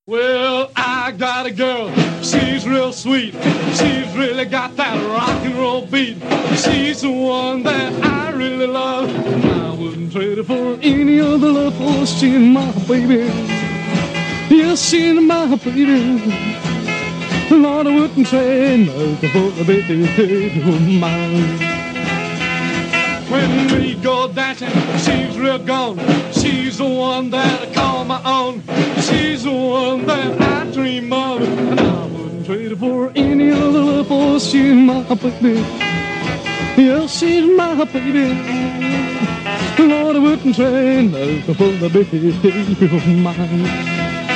Well, I got a girl, she's real sweet. She's really got that rock and roll beat. She's the one that I really love. I wouldn't trade her for any other love, for she's my baby. Yes, she's my baby. Lord, I wouldn't trade nothing for the baby of mine. When we go dancing, she's real gone. She's the one that I call my own. She's the one that I dream of, and I wouldn't trade her for any other love, for she's my baby. Yes, she's my baby. Lord, I wouldn't trade nothing for the baby of mine.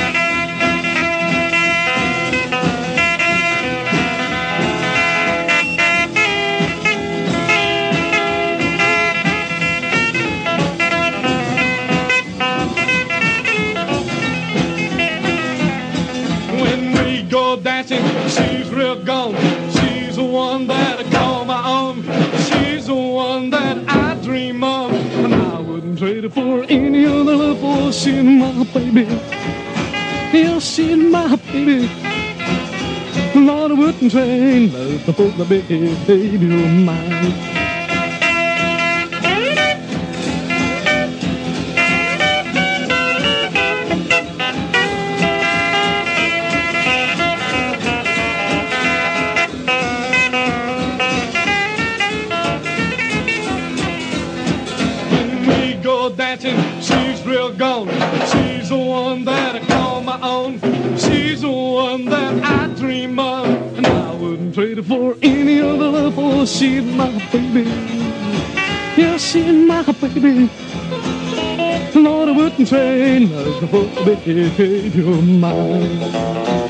Go dancing, she's real gone. She's the one that I call my own. She's the one that I dream of, and I wouldn't trade her for any other love, for she's my baby. Yes, she's my baby. Lord, I wouldn't trade nothing for the baby of mine. Dancing, she's real gone. She's the one that I call my own. She's the one that I dream of, and I wouldn't trade her for any other love, for she's my baby. Yes, she's my baby. Lord, I wouldn't trade nothing for the baby of mine.